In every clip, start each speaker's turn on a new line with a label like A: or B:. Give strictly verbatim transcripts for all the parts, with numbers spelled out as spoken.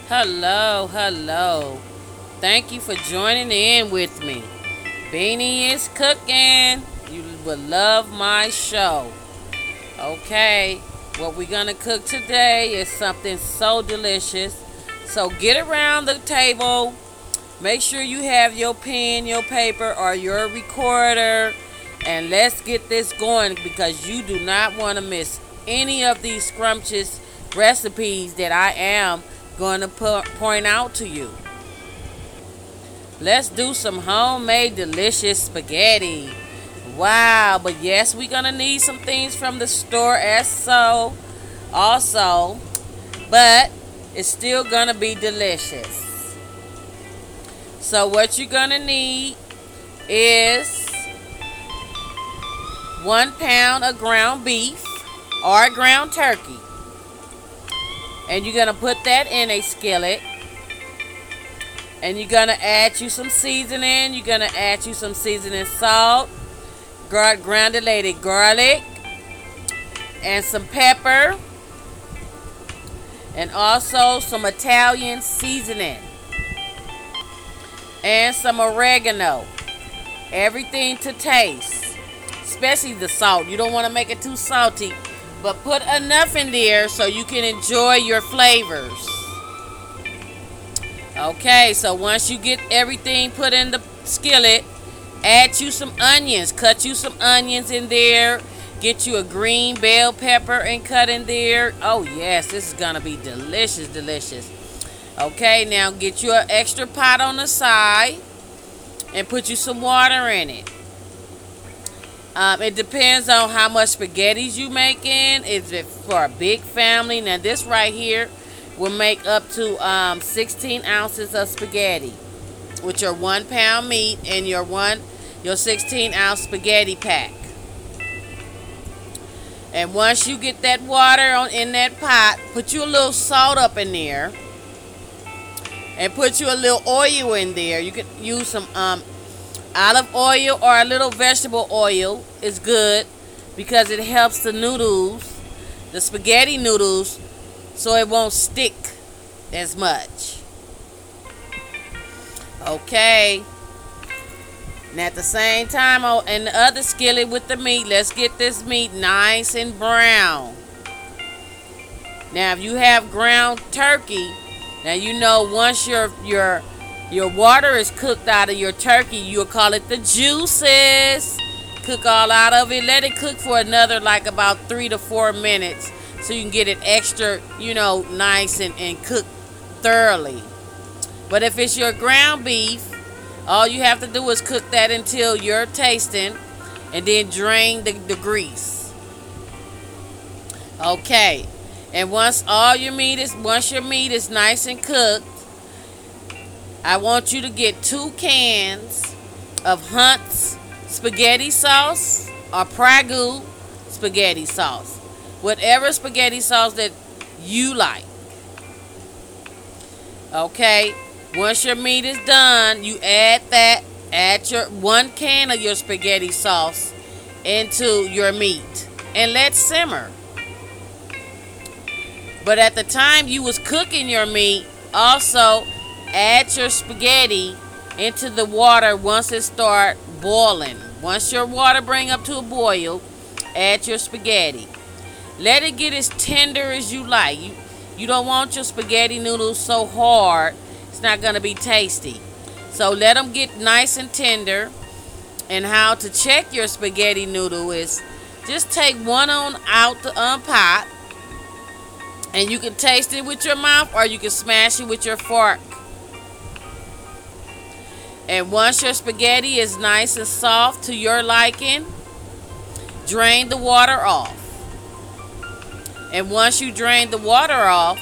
A: Hello, hello. Thank you for joining in with me. Beanie is cooking. You will love my show. Okay, what we're gonna cook today is something so delicious. So get around the table. Make sure you have your pen, your paper, or your recorder, and let's get this going because you do not want to miss any of these scrumptious recipes that I am going to po- point out to you. Let's do some homemade delicious spaghetti. Wow, but yes, we're going to need some things from the store as so also, but it's still going to be delicious. So what you're going to need is one pound of ground beef or ground turkey. And you're going to put that in a skillet. And you're going to add you some seasoning. You're going to add you some seasoning salt, granulated garlic, and some pepper. And also some Italian seasoning. And some oregano. Everything to taste. Especially the salt. You don't want to make it too salty. But put enough in there so you can enjoy your flavors. Okay, so once you get everything put in the skillet, add you some onions. Cut you some onions in there. Get you a green bell pepper and cut in there. Oh yes, this is going to be delicious, delicious. Okay, now get you an extra pot on the side and put you some water in it. Um, it depends on how much spaghettis you making. Is it for a big family? Now this right here will make up to um, sixteen ounces of spaghetti with your one pound meat and your one your sixteen ounce spaghetti pack. And once you get that water on in that pot, put you a little salt up in there, and put you a little oil in there. You can use some um, olive oil or a little vegetable oil is good because it helps the noodles, the spaghetti noodles, so it won't stick as much. Okay. Now at the same time, oh, in the other skillet with the meat, let's get this meat nice and brown. Now if you have ground turkey, now you know once your your your water is cooked out of your turkey, you'll call it the juices. Cook all out of it. Let it cook for another like about three to four minutes so you can get it extra, you know, nice and, and cooked thoroughly. But if it's your ground beef, all you have to do is cook that until you're tasting and then drain the, the grease. Okay. And once all your meat is once your meat is nice and cooked, I want you to get two cans of Hunt's spaghetti sauce or Prego spaghetti sauce. Whatever spaghetti sauce that you like. Okay? Once your meat is done, you add that, add your one can of your spaghetti sauce into your meat and let simmer. But at the time you was cooking your meat, also add your spaghetti into the water once it start boiling. Once your water bring up to a boil, add your spaghetti. Let it get as tender as you like. You, you don't want your spaghetti noodles so hard, it's not going to be tasty. So let them get nice and tender. And how to check your spaghetti noodle is just take one on out the um, pot. And you can taste it with your mouth or you can smash it with your fork. And once your spaghetti is nice and soft to your liking, drain the water off. And once you drain the water off,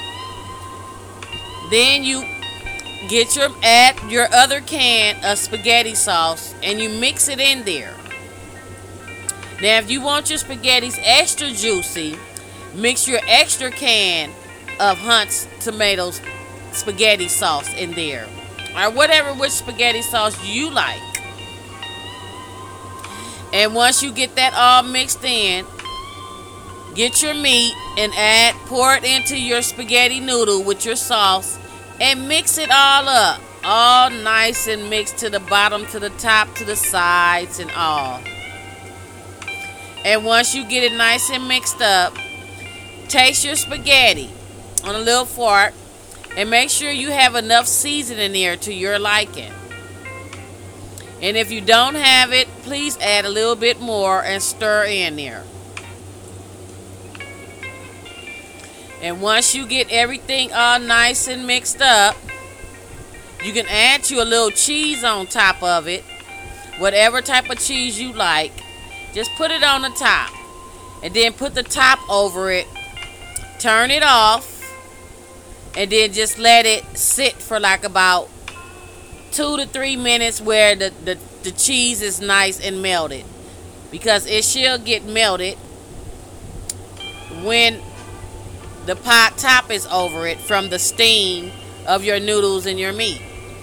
A: then you get your add your other can of spaghetti sauce and you mix it in there. Now if you want your spaghettis extra juicy, mix your extra can of Hunt's tomatoes spaghetti sauce in there. Or whatever which spaghetti sauce you like. And once you get that all mixed in, Get your meat and add, pour it into your spaghetti noodle with your sauce and mix it all up. All nice and mixed to the bottom, to the top, to the sides and all. And once you get it nice and mixed up, taste your spaghetti on a little fork and make sure you have enough seasoning there to your liking. And if you don't have it, please add a little bit more and stir in there. And once you get everything all nice and mixed up, you can add you a little cheese on top of it. Whatever type of cheese you like. Just put it on the top. And then put the top over it. Turn it off. And then just let it sit for like about two to three minutes where the, the, the cheese is nice and melted. Because it should get melted when the pot top is over it from the steam of your noodles and your meat.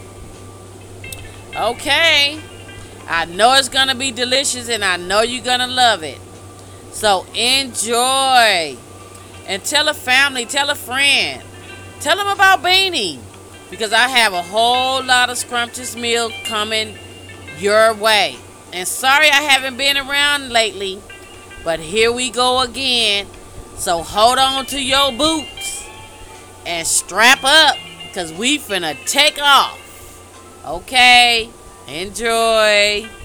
A: Okay. I know it's going to be delicious and I know you're going to love it. So enjoy. And tell a family, tell a friend. Tell them about Beanie. Because I have a whole lot of scrumptious meal coming your way. And sorry I haven't been around lately. But here we go again. So hold on to your boots. And strap up. Because we finna take off. Okay. Enjoy.